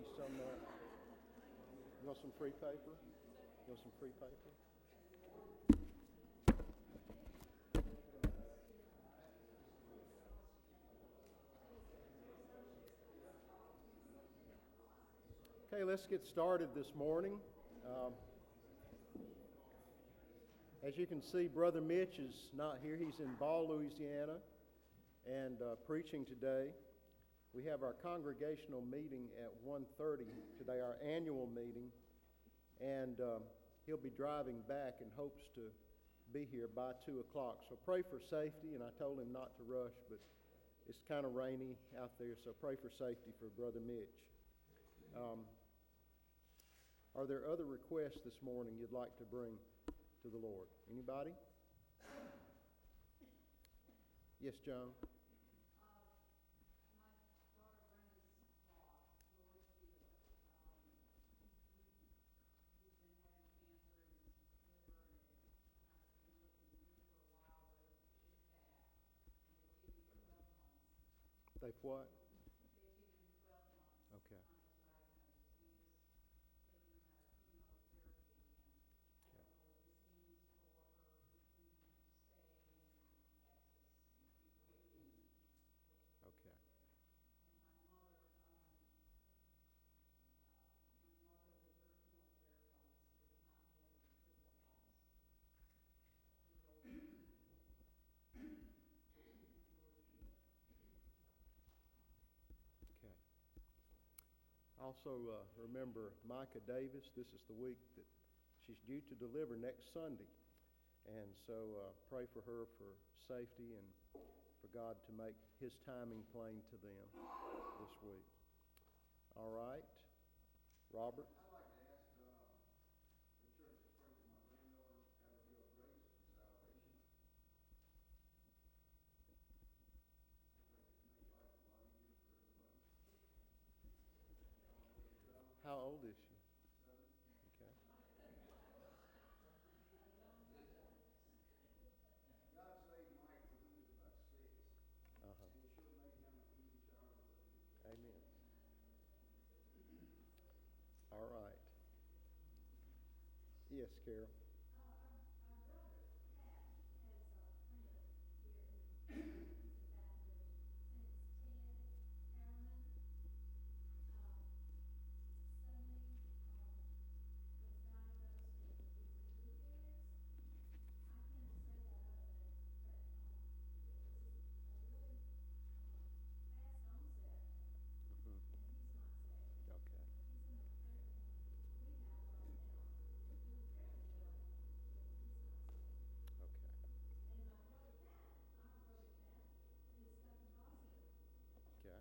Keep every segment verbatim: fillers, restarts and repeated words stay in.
you some, uh, you want some free paper? You want some free paper? Okay, let's get started this morning. Um, as you can see, Brother Mitch is not here. He's in Ball, Louisiana, and uh, preaching today. We have our congregational meeting at one thirty today, our annual meeting, and um, he'll be driving back and hopes to be here by two o'clock. So pray for safety, and I told him not to rush, but it's kind of rainy out there, so pray for safety for Brother Mitch. Um, Are there other requests this morning you'd like to bring to the Lord? Anybody? Yes, John. They've what? Okay. Okay. Okay. Okay. Also, uh, remember Micah Davis. This is the week that she's due to deliver next Sunday. And so uh, pray for her for safety and for God to make His timing plain to them this week. All right. Robert? I'd like to ask uh, the church to pray for my granddaughter, Abigail Grace, for salvation. I'd like to make life a lot easier for everybody. How old is she? Seven. Okay. God saved Mike when he was about six, Uh-huh. and He sure made him an easy childhood. Amen. All right. Yes, Carol. Mhm. Okay. Okay. Okay.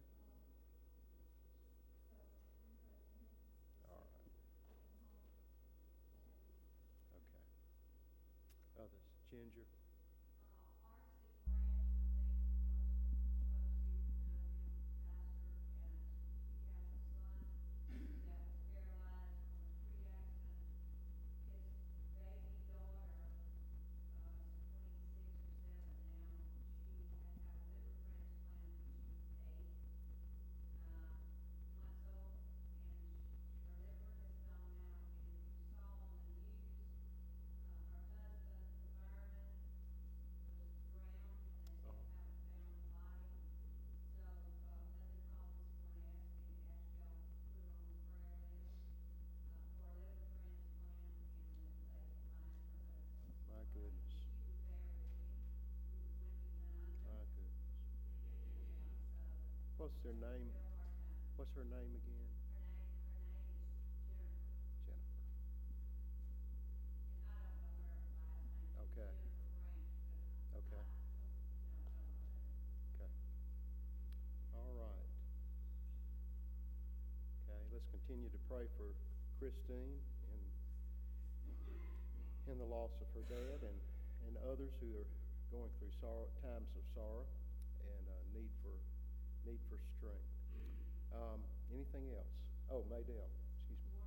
All right. Okay. Others. Ginger. Oh. My goodness. My goodness. What's their name? What's her name again? Jennifer. Okay. Okay. Okay. All right. Okay, let's continue to pray for Christine and in the loss of her dad and, and others who are going through sorrow, times of sorrow and uh, need for need for strength. Um, anything else? Oh, Maydell. Excuse me.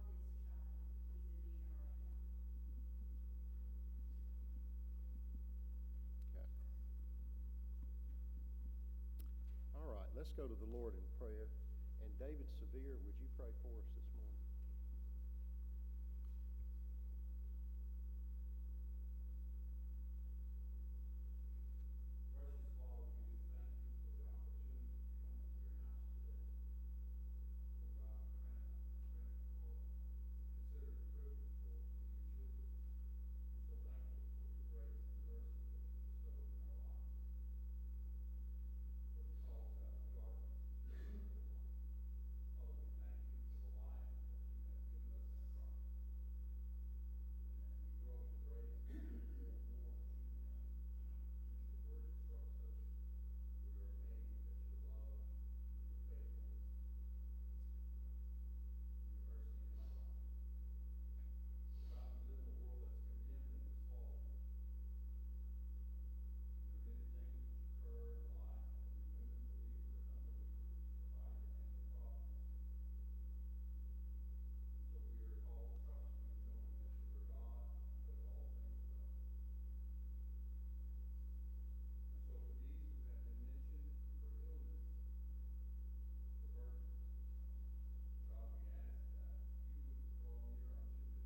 Okay. All right, let's go to the Lord in prayer and And David Severe, would you pray for us this morning? Precious Father, we do thank you for the opportunity to come to your house today. Oh God, we grant, grant, Lord, consider it a privilege, Lord, to be your children. We're so thankful for your grace and mercy that you bestow in our lives. For the calls out of darkness into your wonderful light. Father, we thank you for the life that you have given us in Christ. And as we grow in grace and we grow more to him, as your word instructs us, we are amazed at your love, your faithfulness, your mercy in our lives. God, we live in a world that's condemned and is fallen. And there are many things which occur in the life of every women, believer and unbeliever, which provide your hand of providence. And so we are called to trust you, knowing that you are God who does all things well. And so for these who have been mentioned for illness, for burdens, God, we ask that you would draw near unto them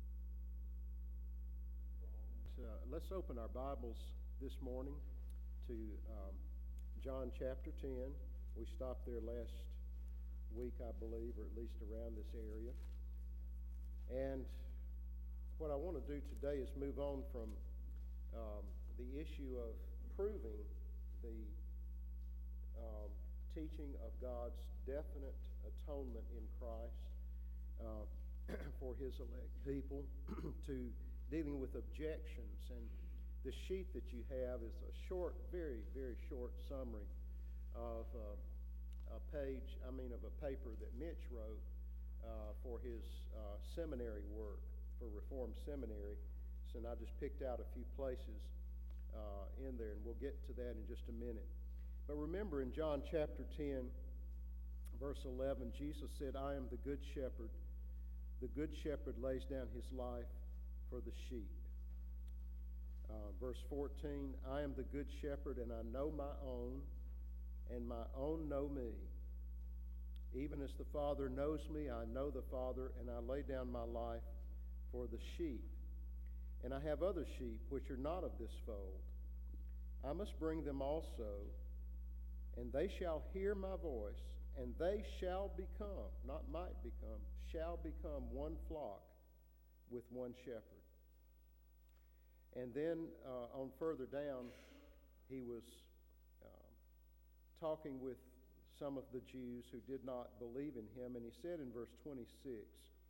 and draw them. Uh, let's open our Bibles this morning to um, John chapter ten. We stopped there last week, I believe, or at least around this area. And what I want to do today is move on from um, the issue of proving the um, teaching of God's definite atonement in Christ uh, for his elect people to dealing with objections. And the sheet that you have is a short, very, very short summary of uh, a page, I mean, of a paper that Mitch wrote uh, for his uh, seminary work, for Reformed Seminary. So and I just picked out a few places uh, in there, and we'll get to that in just a minute. But remember in John chapter ten, verse eleven, Jesus said, I am the good shepherd. The good shepherd lays down his life for the sheep. Uh, verse fourteen, I am the good shepherd, and I know my own, and my own know me. Even as the Father knows me, I know the Father, and I lay down my life for the sheep. And I have other sheep which are not of this fold. I must bring them also, and they shall hear my voice, and they shall become, not might become, shall become one flock with one shepherd. And then uh, on further down, he was um, talking with some of the Jews who did not believe in him, and he said in verse twenty-six,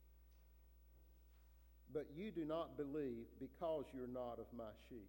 but you do not believe because you're not of my sheep.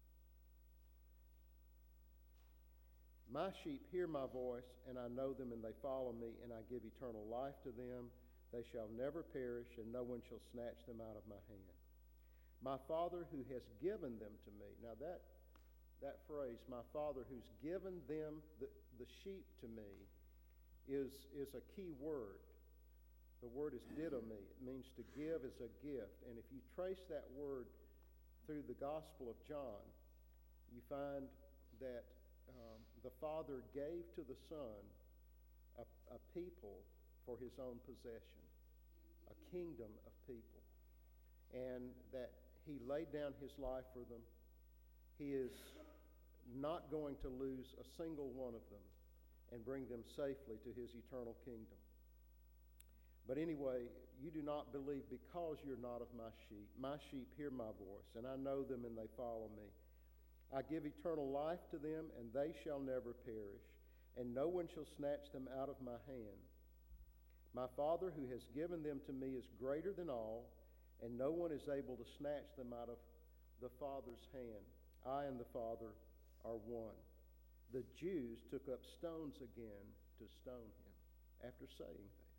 My sheep hear my voice, and I know them, and they follow me, and I give eternal life to them. They shall never perish, and no one shall snatch them out of my hand. My Father who has given them to me. Now that that phrase, my Father who's given them, the, the sheep to me, is, is a key word. The word is didomi. It means to give as a gift. And if you trace that word through the Gospel of John, you find that um, the Father gave to the Son a, a people for his own possession, a kingdom of people, and that he laid down his life for them. He is not going to lose a single one of them and bring them safely to his eternal kingdom. But anyway, you do not believe because you're not of my sheep. My sheep hear my voice, and I know them, and they follow me. I give eternal life to them, and they shall never perish, and no one shall snatch them out of my hand. My Father who has given them to me is greater than all, and no one is able to snatch them out of the Father's hand. I and the Father are one. The Jews took up stones again to stone him after saying that.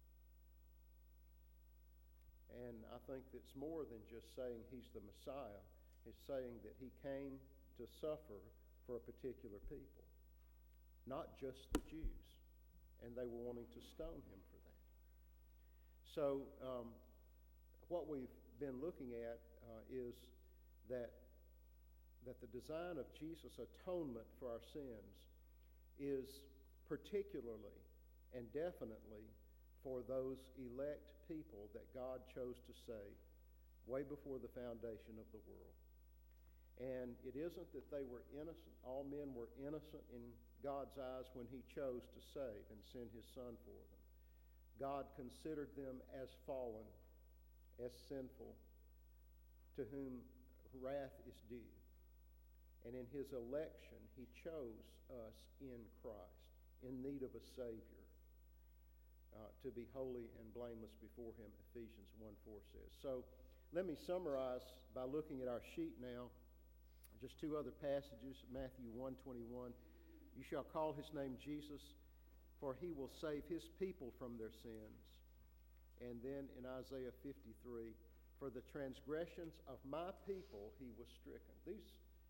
And I think it's more than just saying he's the Messiah. It's saying that he came to suffer for a particular people, not just the Jews. And they were wanting to stone him for that. So um, what we've been looking at uh, is that, that the design of Jesus' atonement for our sins is particularly and definitely for those elect people that God chose to save way before the foundation of the world. And it isn't that they were innocent. All men were innocent in God's eyes when he chose to save and send his Son for them. God considered them as fallen, as sinful, to whom wrath is due. And in his election, he chose us in Christ, in need of a Savior, uh, to be holy and blameless before him, Ephesians one four says. So let me summarize by looking at our sheet now. Just two other passages, Matthew one twenty-one. You shall call his name Jesus, for he will save his people from their sins. And then in Isaiah fifty-three, for the transgressions of my people he was stricken. These,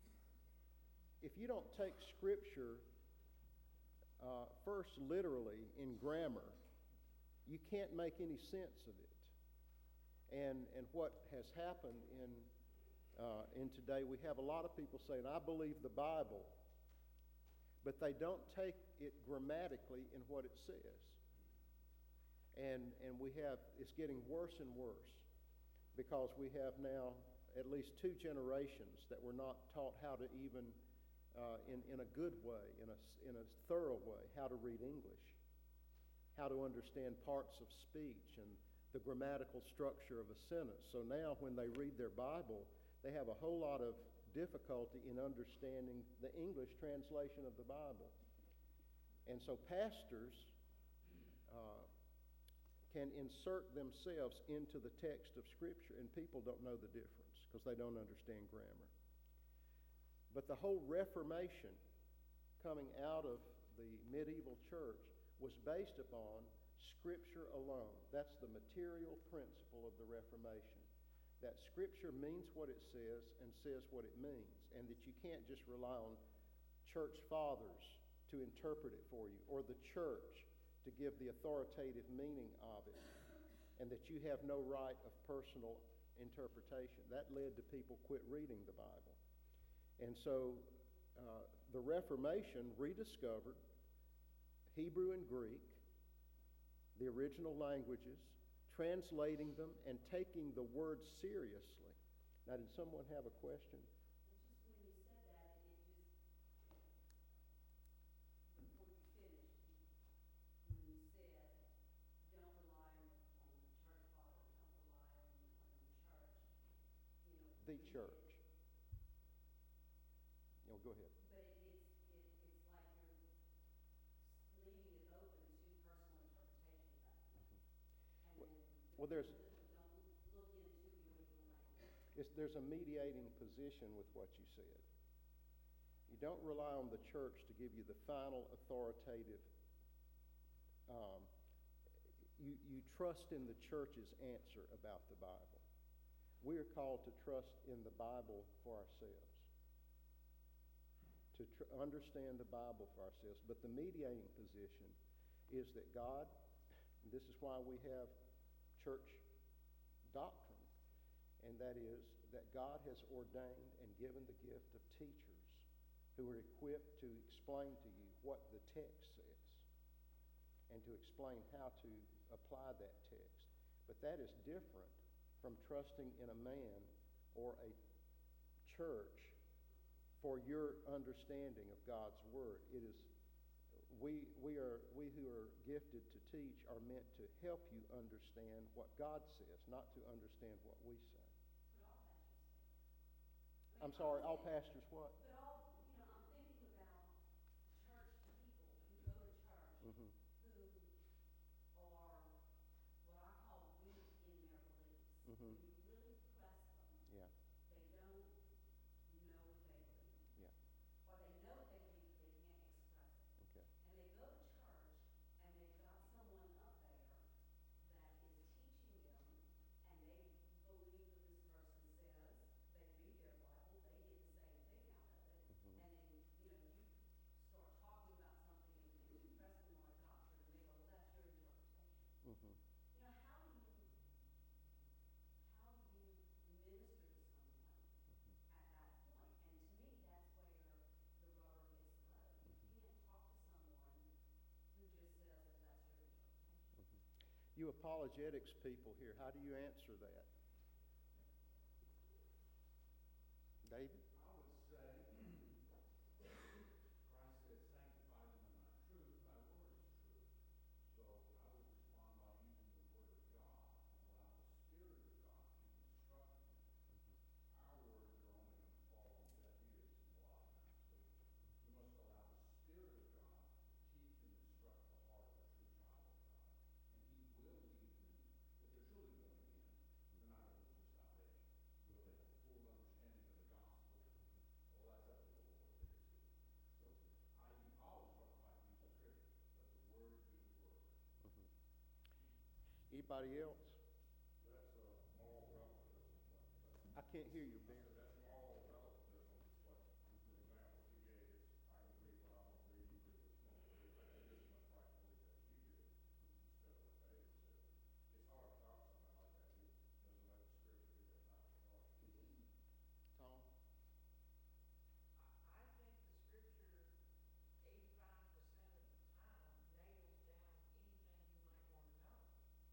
if you don't take Scripture uh, first literally in grammar, you can't make any sense of it. And, and what has happened in, uh, in today, we have a lot of people saying, I believe the Bible, but they don't take it grammatically in what it says. And, and we have, it's getting worse and worse because we have now at least two generations that were not taught how to even, uh, in, in a good way, in a, in a thorough way, how to read English, how to understand parts of speech and the grammatical structure of a sentence. So now when they read their Bible, they have a whole lot of difficulty in understanding the English translation of the Bible. And so pastors uh, can insert themselves into the text of Scripture, and people don't know the difference because they don't understand grammar. But the whole Reformation coming out of the medieval church was based upon Scripture alone. That's the material principle of the Reformation. That Scripture means what it says and says what it means, and that you can't just rely on church fathers to interpret it for you, or the church to give the authoritative meaning of it, and that you have no right of personal interpretation. That led to people quit reading the Bible. And so uh, the Reformation rediscovered Hebrew and Greek, the original languages, translating them and taking the word seriously. Now, did someone have a question? Just when you said that, it just, before you finished, when you said, don't rely on, on the church father, don't rely on, on the church, you know. The church. No, go ahead. But it, it's, it, it's like you're leaving it open to personal interpretation of that. And Well, then well, there's- don't look into the original language. It's, there's a mediating position with what you said. You don't rely on the church to give you the final authoritative. Um, you, you trust in the church's answer about the Bible. We are called to trust in the Bible for ourselves, to tr- understand the Bible for ourselves. But the mediating position is that God, and this is why we have church doctrine, and that is that God has ordained and given the gift of teachers who are equipped to explain to you what the text says and to explain how to apply that text. But that is different from trusting in a man or a church for your understanding of God's Word. It is we we are we who are gifted to teach are meant to help you understand what God says, not to understand what we say. But all pastors say. I mean, I'm sorry, all say- pastors what? But all, you know, I'm thinking about church people who go to church Mm-hmm. who are what I call weak in their beliefs. Mhm. When you really press them, Yeah, they don't know what they believe. yeah, Or they know what they believe, but they can't express it. okay. And they go to church, and they've got someone up there that is teaching them, and they believe what this person says. They read their Bible, they get the same thing out of it. Mhm. And then, you know, you start talking about something and and you press them on a doctrine, and they go, well, that's your interpretation. Mm-hmm. You know, how do you, how do You apologetics people here, how do you answer that? David? I would say, Christ said, sanctify them in thy truth, thy word is truth. So I would respond by using the word of God and allow the Spirit of God to instruct them. Our words are only going to fall on deaf ears a lot of times. So we must allow the Spirit of God to teach and instruct the heart of a true child of God. And he will lead them, if they're truly born again, they're not going to lose their salvation. Will they have a full understanding of the gospel? Well, that's up to the Lord there too. So I you always talk about using scripture. Let the word do the work. Mhm. Anybody else? That's a moral relativism. I can't hear you, I Ben. said that's moral relativism. What the example he gave is I can believe what I want to believe, you believe what you want to believe. I just as much right to believe that you do instead of what David said. It's hard to talk to somebody like that who doesn't let the scripture do that type of thought. Tom? I, I think the scripture eighty-five percent of the time nails down anything you might want to know.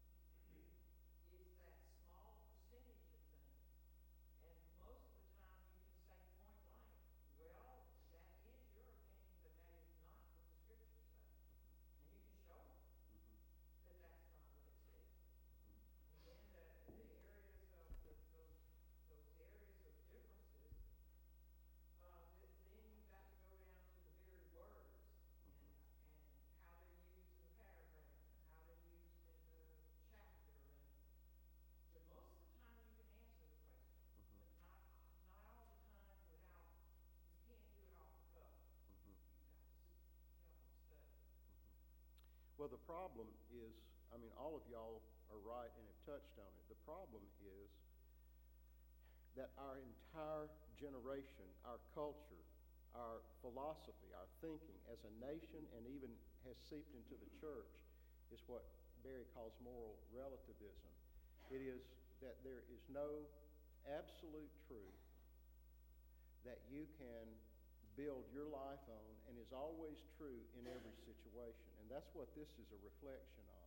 It's that small percentage of things. And most of the time you can say point blank, well, that is your opinion, but that is not what the scriptures say. And you can show them that that's not what it says. And then the, the areas of, the, those, those areas of differences, uh, th- then you've got to go down to the very words and, and how they're used in the paragraph and how they're used in the chapter. And, but most of the time you can answer the question, but not, not all the time without, you can't do it off the cuff. Mhm. You've got to s- help them study. Well, the problem is, I mean, all of y'all are right and have touched on it. The problem is that our entire generation, our culture, our philosophy, our thinking as a nation, and even has seeped into the church, is what Barry calls moral relativism. It is that there is no absolute truth that you can build your life on and is always true in every situation. And that's what this is a reflection of.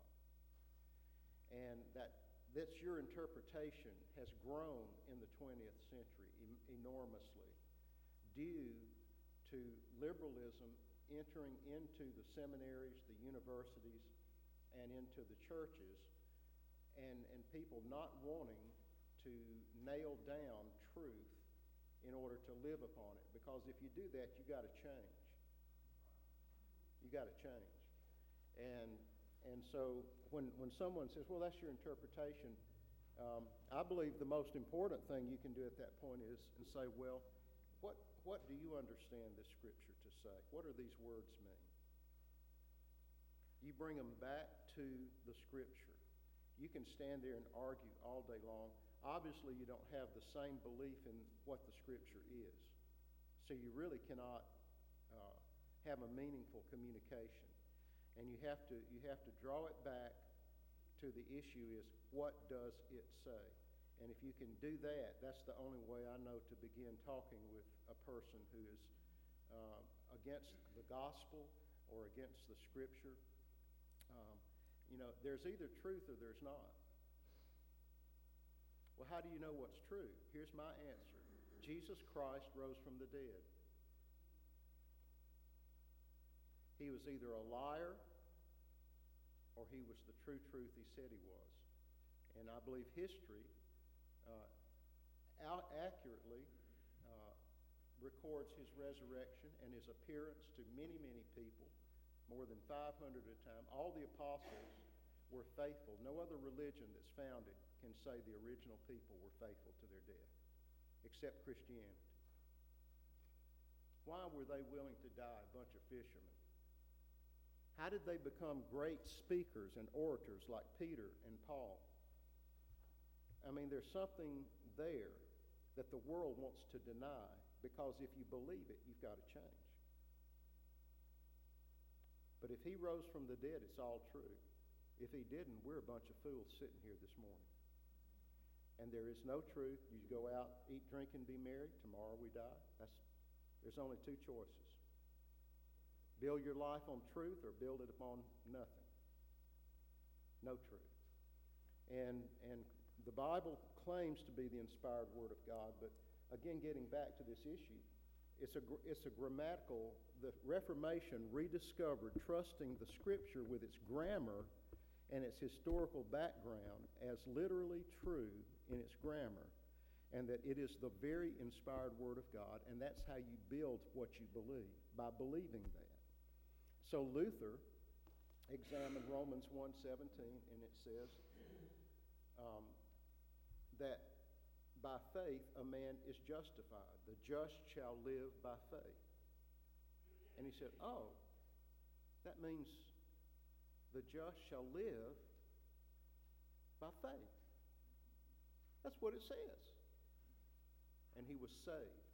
And that that's your interpretation has grown in the twentieth century em- enormously due to liberalism entering into the seminaries, the universities, and into the churches, and, and people not wanting to nail down truth in order to live upon it. Because if you do that, you got to change. You got to change. And and so when, when someone says, well, that's your interpretation, um, I believe the most important thing you can do at that point is and say, well, what what do you understand this scripture to say? What do these words mean? You bring them back to the scripture. You can stand there and argue all day long. Obviously, you don't have the same belief in what the scripture is. So you really cannot uh, have a meaningful communication. And you have to you have to draw it back to the issue is, what does it say? And if you can do that, that's the only way I know to begin talking with a person who is uh, against the gospel or against the scripture. Um, you know, there's either truth or there's not. Well, how do you know what's true? Here's my answer. Jesus Christ rose from the dead. He was either a liar or he was the true truth he said he was. And I believe history uh, out accurately uh, records his resurrection and his appearance to many, many people, more than five hundred at a time. All the apostles were faithful. No other religion that's founded can say the original people were faithful to their death, except Christianity. Why were they willing to die, a bunch of fishermen? How did they become great speakers and orators like Peter and Paul? I mean, there's something there that the world wants to deny, because if you believe it, you've got to change. But if he rose from the dead, it's all true. If he didn't, we're a bunch of fools sitting here this morning. And there is no truth. You go out, eat, drink, and be merry. Tomorrow we die. That's, there's only two choices. Build your life on truth or build it upon nothing. No truth. And, and the Bible claims to be the inspired Word of God, but again, getting back to this issue, it's a, gr- it's a grammatical, the Reformation rediscovered trusting the Scripture with its grammar and its historical background as literally true in its grammar, and that it is the very inspired Word of God, and that's how you build what you believe, by believing that. So Luther examined Romans one seventeen, and it says um, that by faith a man is justified. The just shall live by faith. And he said, oh, that means the just shall live by faith. That's what it says. And he was saved.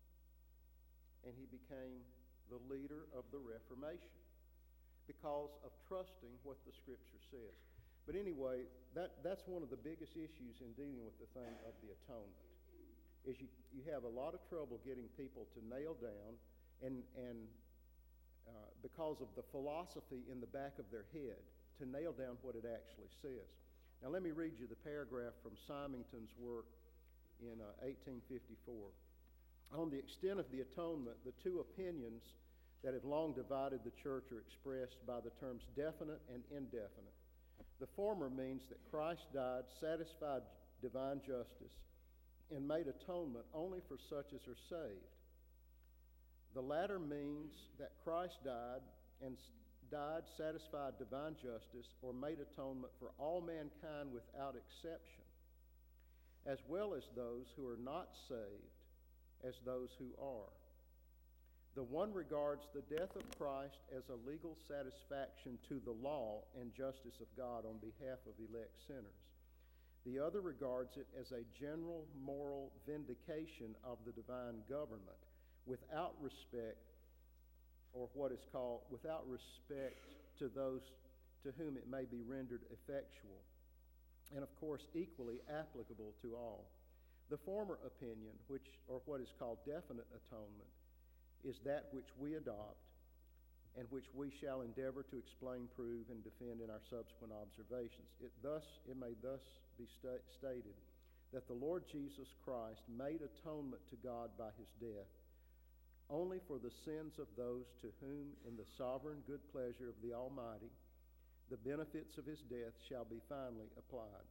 And he became the leader of the Reformation because of trusting what the Scripture says. But anyway, that, that's one of the biggest issues in dealing with the thing of the atonement, is you, you have a lot of trouble getting people to nail down, and, and uh, because of the philosophy in the back of their head, to nail down what it actually says. Now let me read you the paragraph from Symington's work in uh, eighteen fifty-four. On the extent of the atonement, the two opinions that have long divided the church are expressed by the terms definite and indefinite. The former means that Christ died, satisfied divine justice, and made atonement only for such as are saved. The latter means that Christ died and died, satisfied divine justice, or made atonement for all mankind without exception, as well as those who are not saved as those who are. The one regards the death of Christ as a legal satisfaction to the law and justice of God on behalf of elect sinners. The other regards it as a general moral vindication of the divine government without respect, or what is called without respect to those to whom it may be rendered effectual, and of course equally applicable to all. The former opinion, which or what is called definite atonement, is that which we adopt and which we shall endeavor to explain, prove, and defend in our subsequent observations. It thus it may thus be sta- stated that the Lord Jesus Christ made atonement to God by his death only for the sins of those to whom, in the sovereign good pleasure of the Almighty, the benefits of his death shall be finally applied.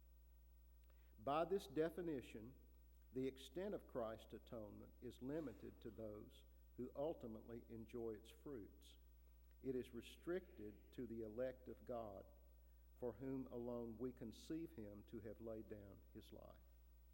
By this definition, the extent of Christ's atonement is limited to those who ultimately enjoy its fruits. It is restricted to the elect of God, for whom alone we conceive him to have laid down his life.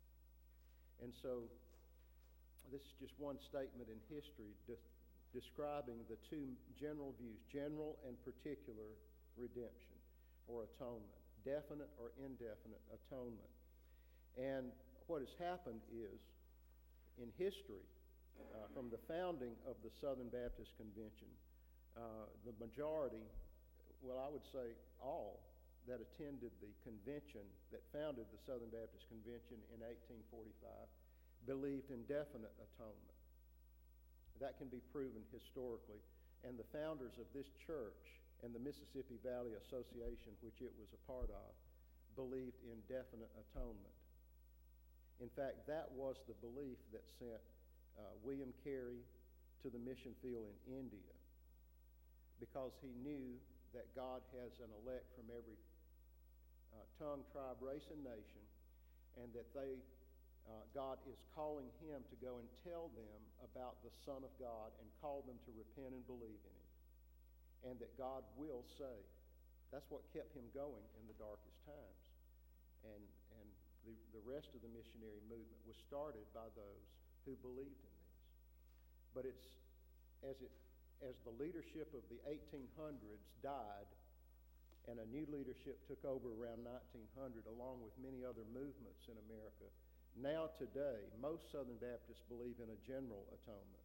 And so, this is just one statement in history de- describing the two general views, general and particular redemption or atonement, definite or indefinite atonement. And what has happened is, in history, uh, from the founding of the Southern Baptist Convention, uh, the majority, well, I would say all, that attended the convention that founded the Southern Baptist Convention in eighteen forty-five believed in definite atonement. That can be proven historically. And the founders of this church and the Mississippi Valley Association, which it was a part of, believed in definite atonement. In fact, that was the belief that sent uh, William Carey to the mission field in India, because he knew that God has an elect from every uh, tongue, tribe, race, and nation, and that they, uh, God is calling him to go and tell them about the Son of God and call them to repent and believe in him, and that God will save. That's what kept him going in the darkest times. And, and the, the rest of the missionary movement was started by those who believed in this. But it's as it as the leadership of the eighteen hundreds died and a new leadership took over around nineteen hundred, along with many other movements in America, now today most Southern Baptists believe in a general atonement.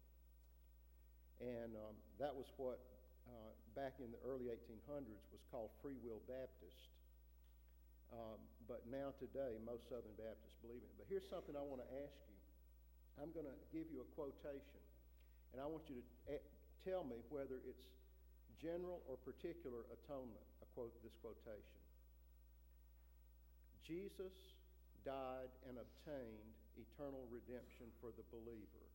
And um, that was what uh, back in the early eighteen hundreds was called Free Will Baptist. Um, but now today most Southern Baptists believe in it. But here's something I want to ask you. I'm going to give you a quotation, and I want you to a- tell me whether it's general or particular atonement. I quote this quotation. Jesus died and obtained eternal redemption for the believer.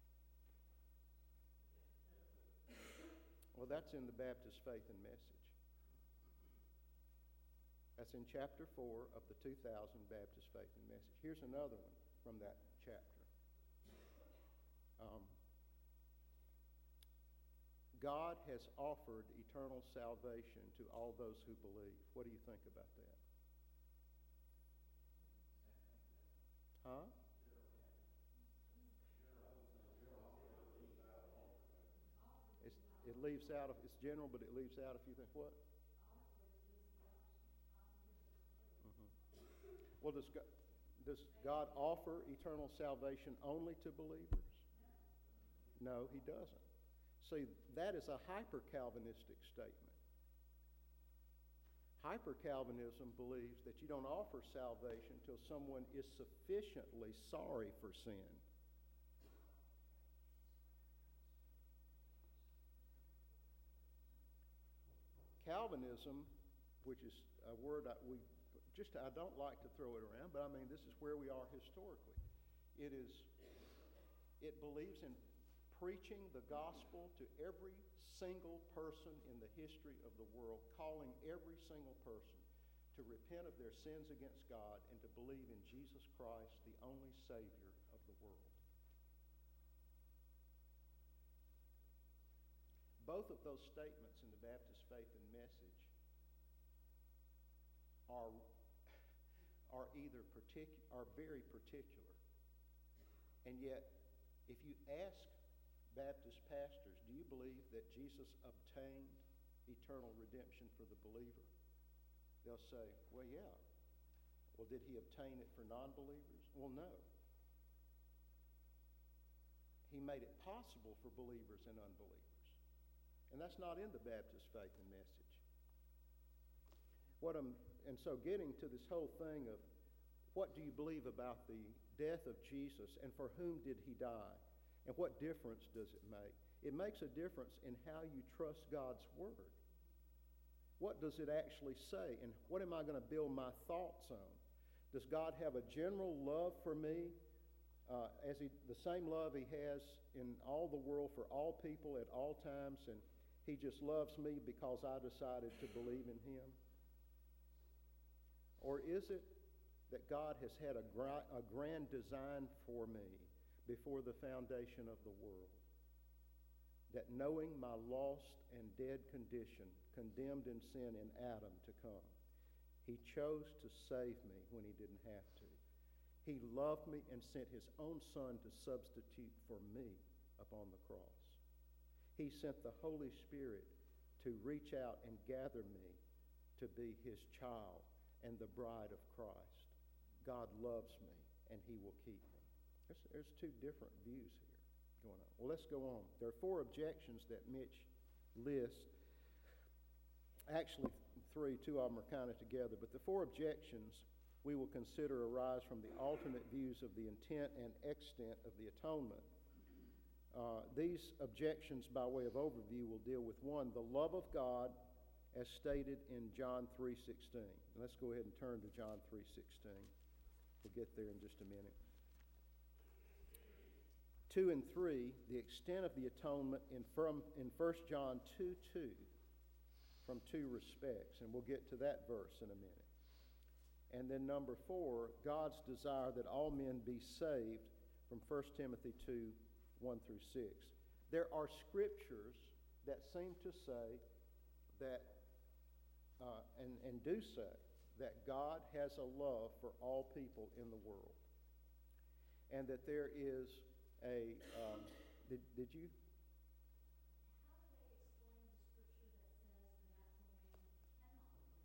Well, that's in the Baptist Faith and Message. That's in chapter four of the two thousand Baptist Faith and Message. Here's another one from that chapter. Um, God has offered eternal salvation to all those who believe. What do you think about that? Huh? It's, it leaves out, of, it's general, but it leaves out if you think what? Mhm. Well, does God, does God offer eternal salvation only to believers? No, he doesn't. See, that is a hyper-Calvinistic statement. Hyper-Calvinism believes that you don't offer salvation until someone is sufficiently sorry for sin. Calvinism, which is a word I, we just I don't like to throw it around, but I mean this is where we are historically. It is it believes in preaching the gospel to every single person in the history of the world, calling every single person to repent of their sins against God and to believe in Jesus Christ, the only Savior of the world. Both of those statements in the Baptist Faith and Message are, are either particular, are very particular. And yet, if you ask Baptist pastors, do you believe that Jesus obtained eternal redemption for the believer? They'll say, well, yeah. Well, did he obtain it for non-believers? Well, no. He made it possible for believers and unbelievers. And that's not in the Baptist Faith and Message. What I'm, and so getting to this whole thing of what do you believe about the death of Jesus and for whom did he die? And what difference does it make? It makes a difference in how you trust God's Word. What does it actually say? And what am I going to build my thoughts on? Does God have a general love for me, uh, as he, the same love he has in all the world for all people at all times, and he just loves me because I decided to believe in him? Or is it that God has had a, gra- a grand design for me before the foundation of the world? That knowing my lost and dead condition, condemned in sin in Adam to come, he chose to save me when he didn't have to. He loved me and sent his own Son to substitute for me upon the cross. He sent the Holy Spirit to reach out and gather me to be his child and the bride of Christ. God loves me and he will keep me. There's, there's two different views here going on. Well, let's go on. There are four objections that Mitch lists. Actually, three. Two of them are kind of together. But the four objections we will consider arise from the alternate views of the intent and extent of the atonement. Uh, these objections, by way of overview, will deal with, one, the love of God as stated in John three sixteen. And let's go ahead and turn to John three sixteen. We'll get there in just a minute. Two and three, the extent of the atonement in, from, in First John two two, from two respects, and we'll get to that verse in a minute. And then number four, God's desire that all men be saved, from First Timothy two one through six. There are scriptures that seem to say that, uh, and, and do say, that God has a love for all people in the world. And that there is a, um, did, did you? How do they explain the scripture that says the natural man cannot believe?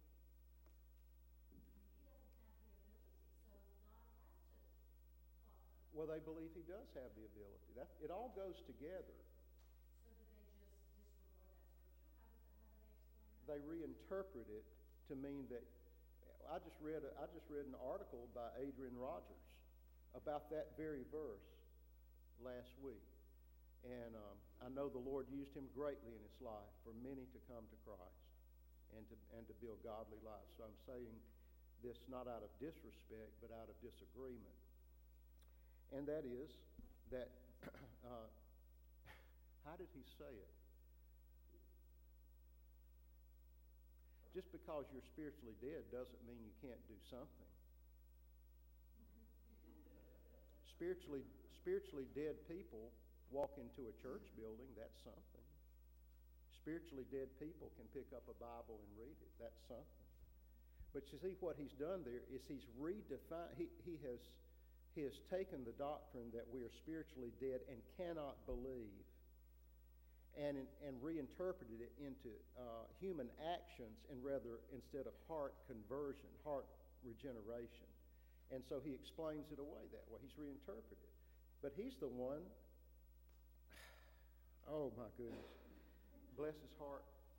He doesn't have the ability, so God has to talk to him. Well, they believe he does have the ability. That, it all goes together. So do they just disregard that scripture? How do, how do they explain that? They reinterpret it to mean that, I just read a, I just read an article by Adrian Rogers about that very verse last week. And um, I know the Lord used him greatly in his life for many to come to Christ and to, and to build godly lives. So I'm saying this not out of disrespect, but out of disagreement. And that is that, uh, how did he say it? Just because you're spiritually dead doesn't mean you can't do something. Spiritually, spiritually dead people walk into a church building, that's something. Spiritually dead people can pick up a Bible and read it, that's something. But you see, what he's done there is he's redefined, he, he, has, he has taken the doctrine that we are spiritually dead and cannot believe and, and reinterpreted it into uh, human actions and rather instead of heart conversion, heart regeneration. And so he explains it away that way. He's reinterpreted it. But he's the one, oh my goodness, bless his heart.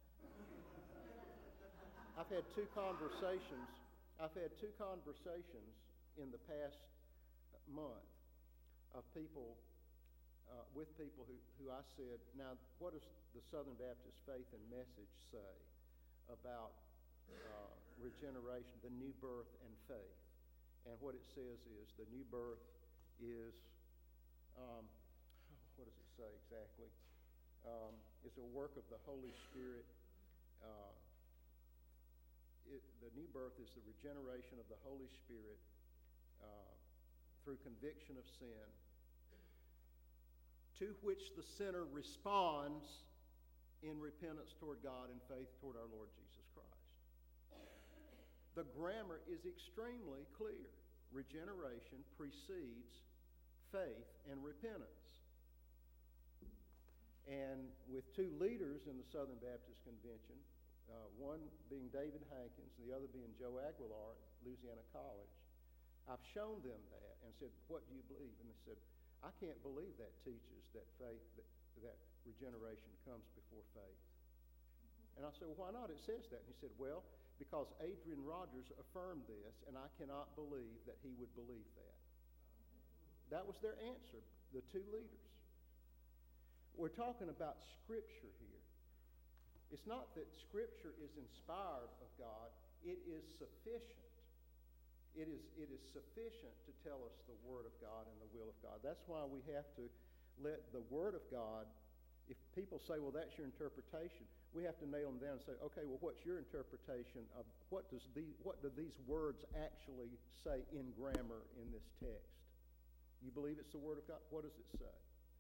I've had two conversations, I've had two conversations in the past month of people, uh, with people who, who I said, now what does the Southern Baptist Faith and Message say about uh, regeneration, the new birth and faith? And what it says is the new birth is, um, what does it say exactly? Um, it's a work of the Holy Spirit. Uh, it, the new birth is the regeneration of the Holy Spirit uh, through conviction of sin, to which the sinner responds in repentance toward God and faith toward our Lord Jesus Christ. The grammar is extremely clear. Regeneration precedes faith and repentance. And with two leaders in the Southern Baptist Convention, uh, one being David Hankins and the other being Joe Aguilar at Louisiana College, I've shown them that and said, what do you believe? And they said, I can't believe that teaches that faith, that, that regeneration comes before faith. And I said, well, why not? It says that. And he said, well, because Adrian Rogers affirmed this, and I cannot believe that he would believe that. That was their answer, the two leaders. We're talking about Scripture here. It's not that Scripture is inspired of God. It is sufficient. It is, it is sufficient to tell us the Word of God and the will of God. That's why we have to let the Word of God, if people say, well, that's your interpretation, we have to nail them down and say, okay, well, what's your interpretation of what does the, what do these words actually say in grammar in this text? You believe it's the Word of God? What does it say?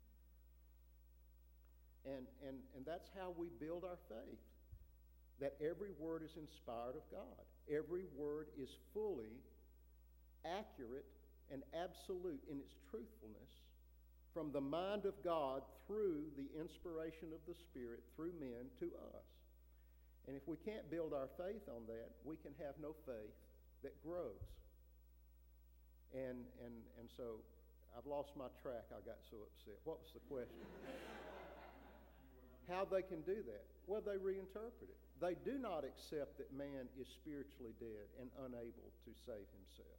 And, and, and that's how we build our faith, that every word is inspired of God. Every word is fully accurate and absolute in its truthfulness from the mind of God through the inspiration of the Spirit through men to us. And if we can't build our faith on that, we can have no faith that grows. And, and, and so I've lost my track. I got so upset. What was the question? How they can do that? Well, they reinterpret it. They do not accept that man is spiritually dead and unable to save himself.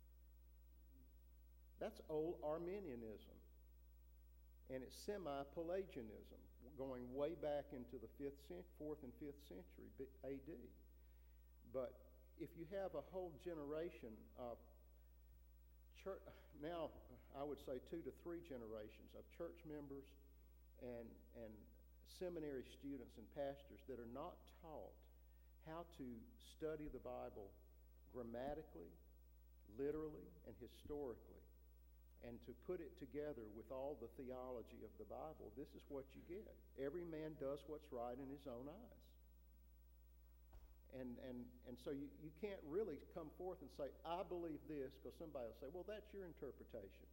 That's old Arminianism. And it's semi-Pelagianism, going way back into the fifth, fourth and fifth century A D. But if you have a whole generation of church, now I would say two to three generations of church members and, and seminary students and pastors that are not taught how to study the Bible grammatically, literally, and historically, and to put it together with all the theology of the Bible, this is what you get. Every man does what's right in his own eyes. And, and, and so you, you can't really come forth and say, I believe this, because somebody will say, well, that's your interpretation.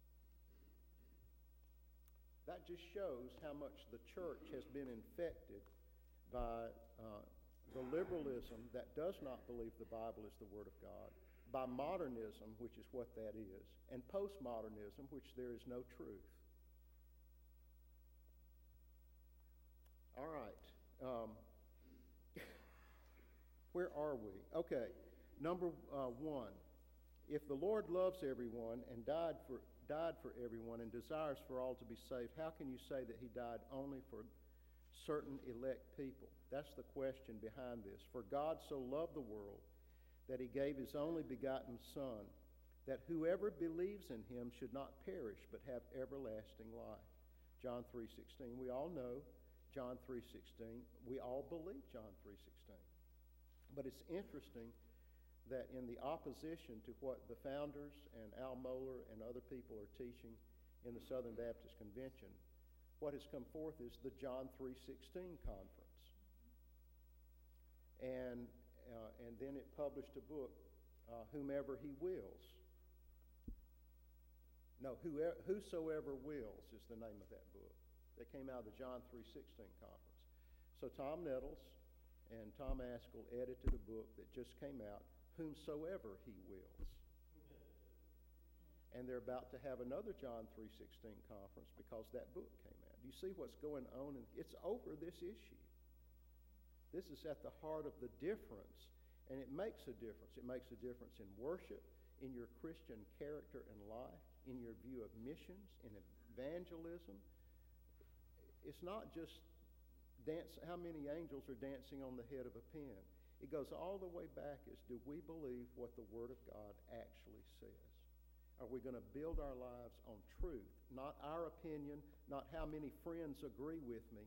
That just shows how much the church has been infected by uh, the liberalism that does not believe the Bible is the Word of God, by modernism, which is what that is, and postmodernism, which there is no truth. All right. Um, where are we? Okay. Number uh, one. If the Lord loves everyone and died for died for everyone and desires for all to be saved, how can you say that he died only for certain elect people? That's the question behind this. For God so loved the world that he gave his only begotten Son, that whoever believes in him should not perish but have everlasting life. John three sixteen. We all know John three sixteen. We all believe John three sixteen. But it's interesting that in the opposition to what the founders and Al Mohler and other people are teaching in the Southern Baptist Convention, what has come forth is the John three sixteen Conference. And, uh, and then it published a book, uh, Whomever He Wills. No, whoever, Whosoever Wills is the name of that book. That came out of the John three sixteen Conference. So Tom Nettles and Tom Askell edited a book that just came out, Whomsoever He Wills. And they're about to have another John three sixteen conference because that book came out. Do you see what's going on? And it's over this issue. This is at the heart of the difference, and it makes a difference. It makes a difference in worship, in your Christian character and life, in your view of missions, in evangelism. It's not just dance, how many angels are dancing on the head of a pin. It goes all the way back as, do we believe what the Word of God actually says? Are we going to build our lives on truth? Not our opinion, not how many friends agree with me,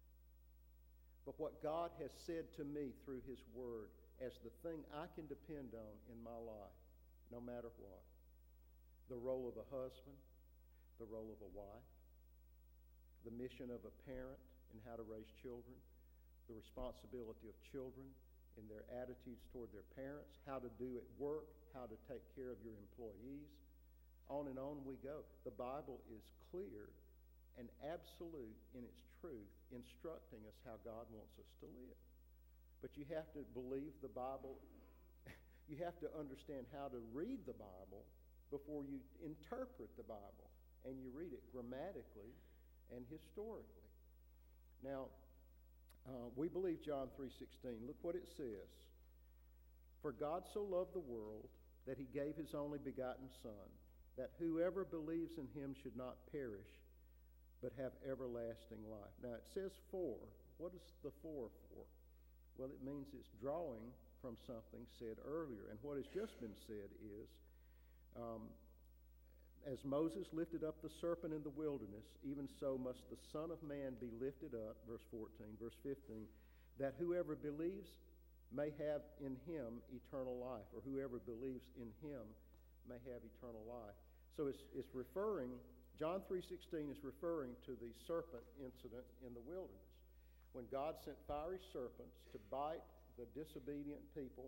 but what God has said to me through His Word as the thing I can depend on in my life, no matter what. The role of a husband, the role of a wife, the mission of a parent in how to raise children, the responsibility of children in their attitudes toward their parents, how to do at work, how to take care of your employees. On and on we go. The Bible is clear and absolute in its truth, instructing us how God wants us to live. But you have to believe the Bible. You have to understand how to read the Bible before you interpret the Bible, and you read it grammatically and historically. Now, uh, we believe John three sixteen. Look what it says. For God so loved the world that He gave His only begotten Son, that whoever believes in Him should not perish, but have everlasting life. Now it says for. What is the for for? Well, it means it's drawing from something said earlier. And what has just been said is, um, as Moses lifted up the serpent in the wilderness, even so must the Son of Man be lifted up, verse fourteen, verse fifteen, that whoever believes may have in Him eternal life, or whoever believes in Him may have eternal life. So it's, it's referring, John three sixteen is referring to the serpent incident in the wilderness, when God sent fiery serpents to bite the disobedient people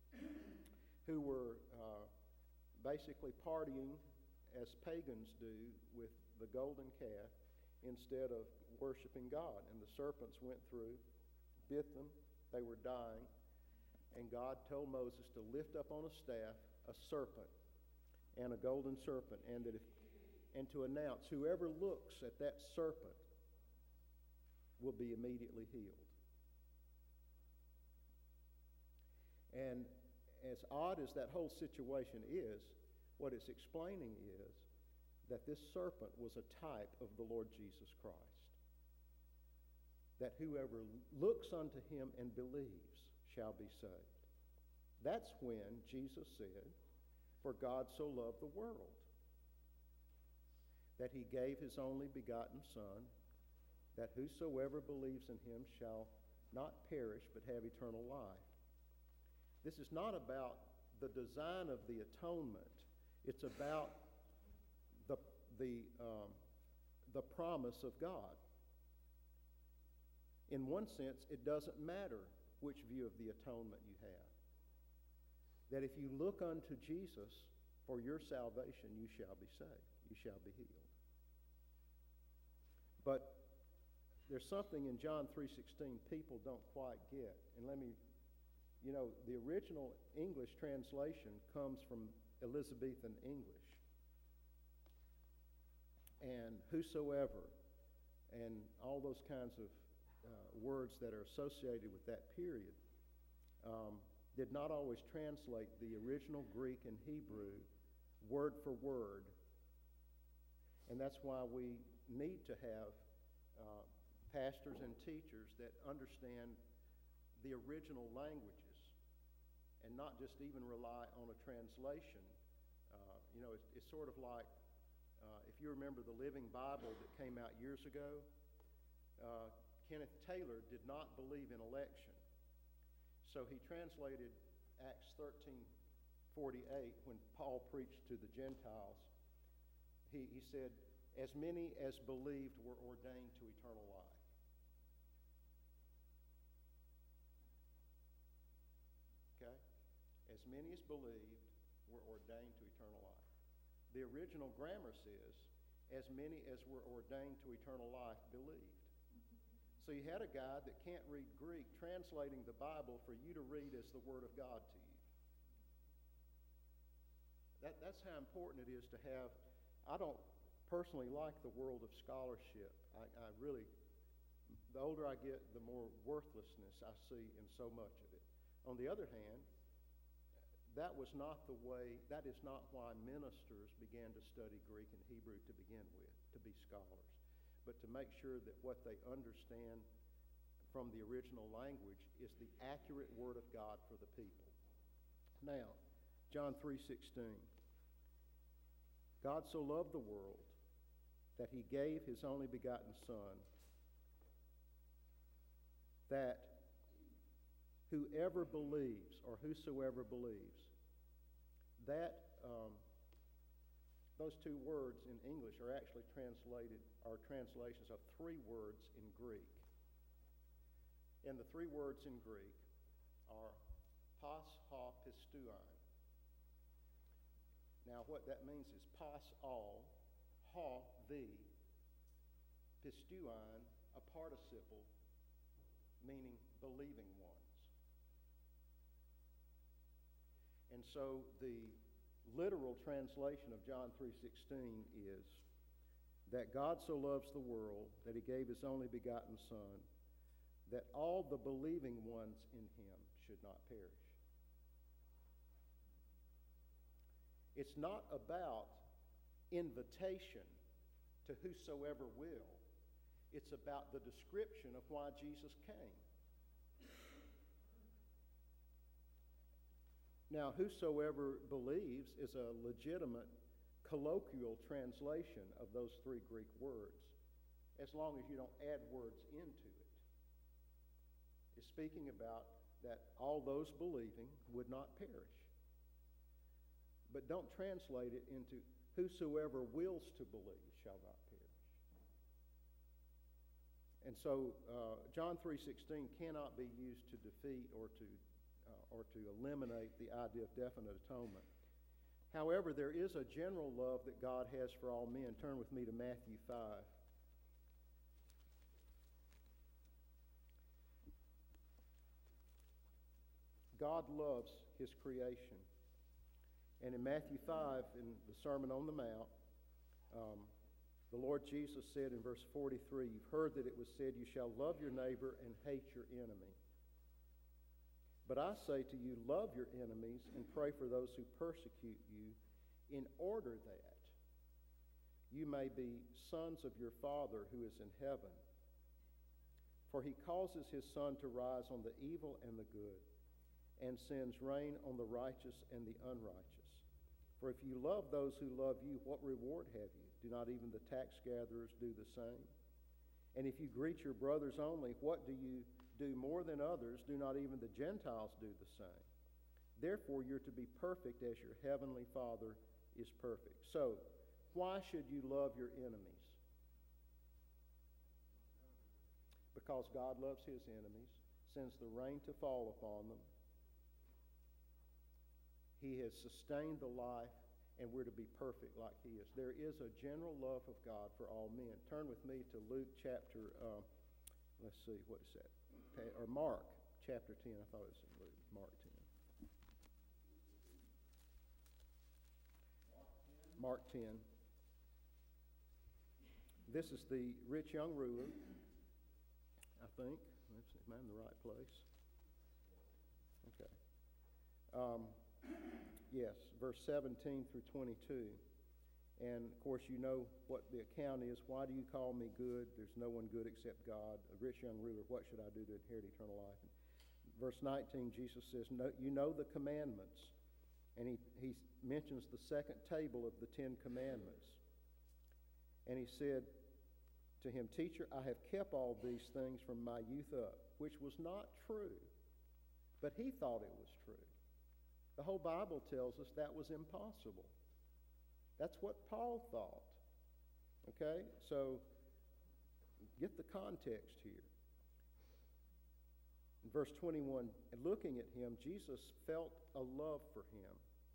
who were uh, basically partying as pagans do with the golden calf instead of worshiping God. And the serpents went through, bit them, they were dying, and God told Moses to lift up on a staff a serpent, and a golden serpent, and that if, and to announce whoever looks at that serpent will be immediately healed. And as odd as that whole situation is, what it's explaining is that this serpent was a type of the Lord Jesus Christ. That whoever looks unto Him and believes shall be saved. That's when Jesus said, for God so loved the world, that He gave His only begotten Son, that whosoever believes in Him shall not perish but have eternal life. This is not about the design of the atonement. It's about the, the, um, the promise of God. In one sense, it doesn't matter which view of the atonement you have. That if you look unto Jesus for your salvation, you shall be saved. You shall be healed. But there's something in John three sixteen people don't quite get. And let me, you know, the original English translation comes from Elizabethan English. And whosoever, and all those kinds of uh, words that are associated with that period, um, did not always translate the original Greek and Hebrew word for word. And that's why we need to have uh, pastors and teachers that understand the original languages and not just even rely on a translation. Uh, you know, it's, it's sort of like, uh, if you remember the Living Bible that came out years ago, uh, Kenneth Taylor did not believe in election. So he translated Acts thirteen forty-eight when Paul preached to the Gentiles. He, he said, as many as believed were ordained to eternal life. Okay? As many as believed were ordained to eternal life. The original grammar says, as many as were ordained to eternal life believed. So you had a guy that can't read Greek translating the Bible for you to read as the Word of God to you. That, that's how important it is to have. I don't personally like the world of scholarship. I, I really, the older I get, the more worthlessness I see in so much of it. On the other hand, that was not the way, that is not why ministers began to study Greek and Hebrew to begin with, to be scholars, but to make sure that what they understand from the original language is the accurate Word of God for the people. Now, John three sixteen. God so loved the world that he gave his only begotten Son, that whoever believes, or whosoever believes, that um, those two words in English are actually translated, are translations of three words in Greek. And the three words in Greek are pas, ha, pistuon. Now what that means is pas all, ha, the, pistuon, a participle, meaning believing ones. And so the literal translation of John three sixteen is that God so loves the world that he gave his only begotten Son, that all the believing ones in him should not perish. It's not about invitation to whosoever will. It's about the description of why Jesus came. Now, whosoever believes is a legitimate colloquial translation of those three Greek words, as long as you don't add words into it. It's speaking about that all those believing would not perish. But don't translate it into whosoever wills to believe shall not perish. And so uh, John three sixteen cannot be used to defeat or to uh, or to eliminate the idea of definite atonement. However, there is a general love that God has for all men. Turn with me to Matthew five. God loves his creation. And in Matthew five, in the Sermon on the Mount, um, the Lord Jesus said in verse forty-three, you've heard that it was said, you shall love your neighbor and hate your enemy. But I say to you, love your enemies and pray for those who persecute you, in order that you may be sons of your Father who is in heaven. For he causes his sun to rise on the evil and the good, and sends rain on the righteous and the unrighteous. For if you love those who love you, what reward have you? Do not even the tax gatherers do the same? And if you greet your brothers only, what do you do more than others? Do not even the Gentiles do the same? Therefore you're to be perfect as your heavenly Father is perfect. So, why should you love your enemies? Because God loves his enemies, sends the rain to fall upon them. He has sustained the life, and we're to be perfect like he is. There is a general love of God for all men. Turn with me to Luke chapter, uh, let's see, what is that? Okay, or Mark chapter ten. I thought it was in Luke. Mark ten. Mark ten. This is the rich young ruler, I think. Let's see, am I in the right place? Okay. Um, yes, verse seventeen through twenty-two. And, of course, you know what the account is. Why do you call me good? There's no one good except God. A rich young ruler, what should I do to inherit eternal life? And verse nineteen, Jesus says, no, you know the commandments. And he, he mentions the second table of the Ten Commandments. And he said to him, Teacher, I have kept all these things from my youth up, which was not true. But he thought it was true. The whole Bible tells us that was impossible. That's what Paul thought. Okay? So, get the context here. In verse twenty-one, looking at him, Jesus felt a love for him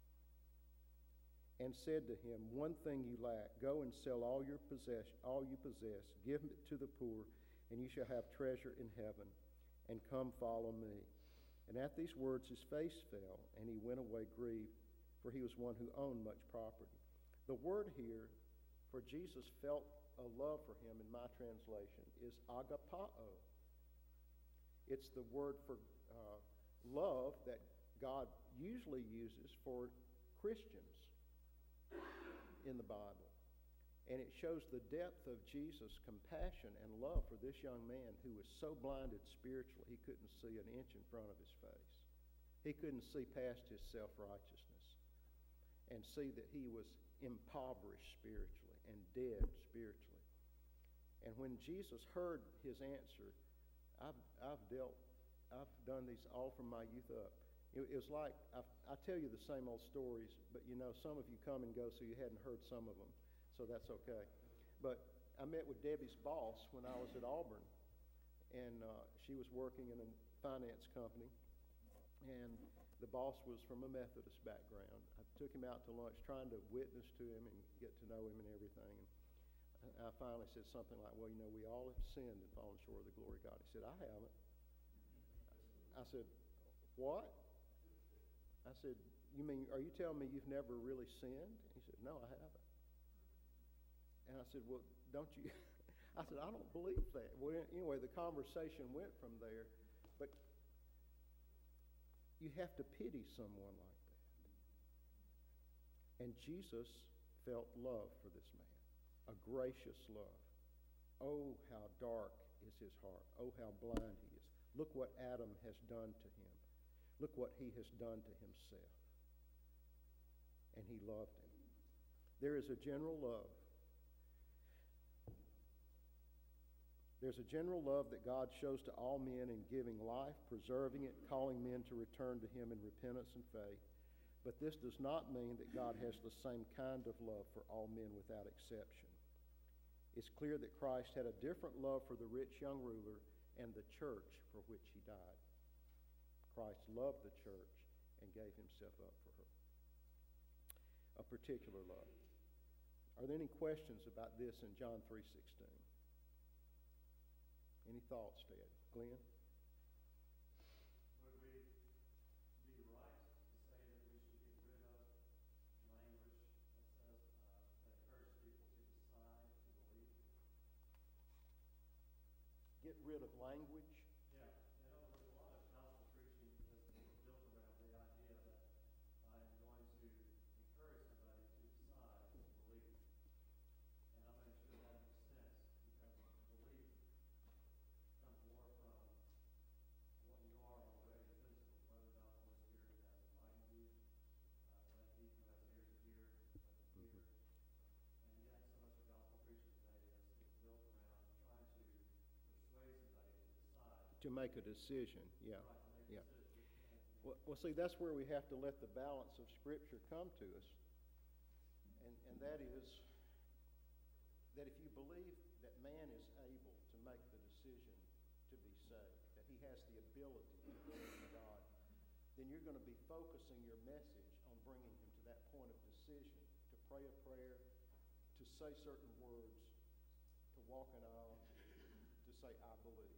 and said to him, one thing you lack, go and sell all your possess, all you possess, give it to the poor, and you shall have treasure in heaven, and come follow me. And at these words his face fell, and he went away grieved, for he was one who owned much property. The word here for Jesus felt a love for him in my translation is agapao. It's the word for uh, love that God usually uses for Christians in the Bible. And it shows the depth of Jesus' compassion and love for this young man who was so blinded spiritually he couldn't see an inch in front of his face. He couldn't see past his self-righteousness and see that he was impoverished spiritually and dead spiritually. And when Jesus heard his answer, I've, I've dealt, I've done these all from my youth up. It, it was like, I, I tell you the same old stories, but you know, some of you come and go, so you hadn't heard some of them, so that's okay. But I met with Debbie's boss when I was at Auburn, and uh, she was working in a finance company, and the boss was from a Methodist background. I took him out to lunch trying to witness to him and get to know him and everything. And I finally said something like, well, you know, we all have sinned and fallen short of the glory of God. He said, I haven't. I said, what? I said, you mean, are you telling me you've never really sinned? He said, no, I haven't. And I said, well, don't you? I said, I don't believe that. Well, anyway, the conversation went from there. But you have to pity someone like that. And Jesus felt love for this man, a gracious love. Oh, how dark is his heart. Oh, how blind he is. Look what Adam has done to him. Look what he has done to himself. And he loved him. There is a general love. There's a general love that God shows to all men in giving life, preserving it, calling men to return to him in repentance and faith. But this does not mean that God has the same kind of love for all men without exception. It's clear that Christ had a different love for the rich young ruler and the church for which he died. Christ loved the church and gave himself up for her. A particular love. Are there any questions about this in John three sixteen? Any thoughts, Dad? Glenn? Would we be right to say that we should get rid of language that says, uh, that encourages people to decide to believe? Get rid of language? Yeah. In other words, a lot of gospel preaching has been built around the idea that I am going to encourage somebody to decide to believe. And I'm not sure that makes sense, because belief comes more from what you are already physically, whether or not the Holy Spirit has enlightened you, uh, let he who has ears to hear, let him hear. And yet, so much of gospel preaching today is, is built around trying to persuade somebody to decide. To make a decision, yeah. Right, to make Yeah. a decision. Well, well, see, that's where we have to let the balance of Scripture come to us. And, and that is that if you believe that man is able to make the decision to be saved, that he has the ability to believe in God, then you're going to be focusing your message on bringing him to that point of decision, to pray a prayer, to say certain words, to walk an aisle, to say, I believe.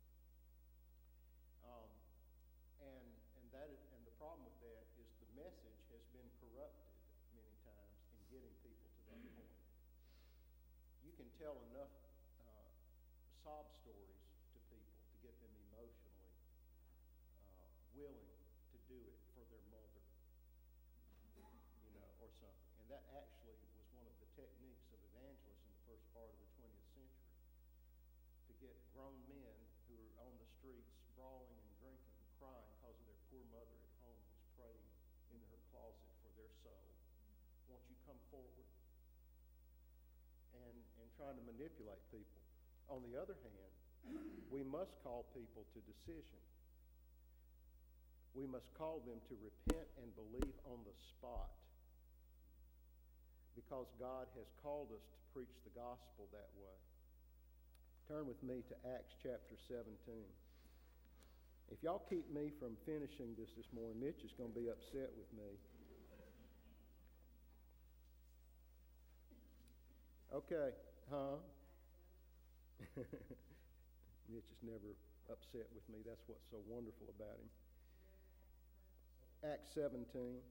Um, and and that is, and the problem with that is the message has been corrupted many times in getting people to that point. You can tell enough uh, sob stories to people to get them emotionally uh, willing to do it for their mother, you know, or something. And that actually was one of the techniques of evangelists in the first part of the twentieth century, to get grown men who were on the streets brawling and drinking and crying because of their poor mother at home who's praying in her closet for their soul. Won't you come forward? And, and trying to manipulate people. On the other hand, we must call people to decision. We must call them to repent and believe on the spot, because God has called us to preach the gospel that way. Turn with me to Acts chapter seventeen. If y'all keep me from finishing this this morning, Mitch is going to be upset with me. Okay, huh? Mitch is never upset with me. That's what's so wonderful about him. Acts seventeen,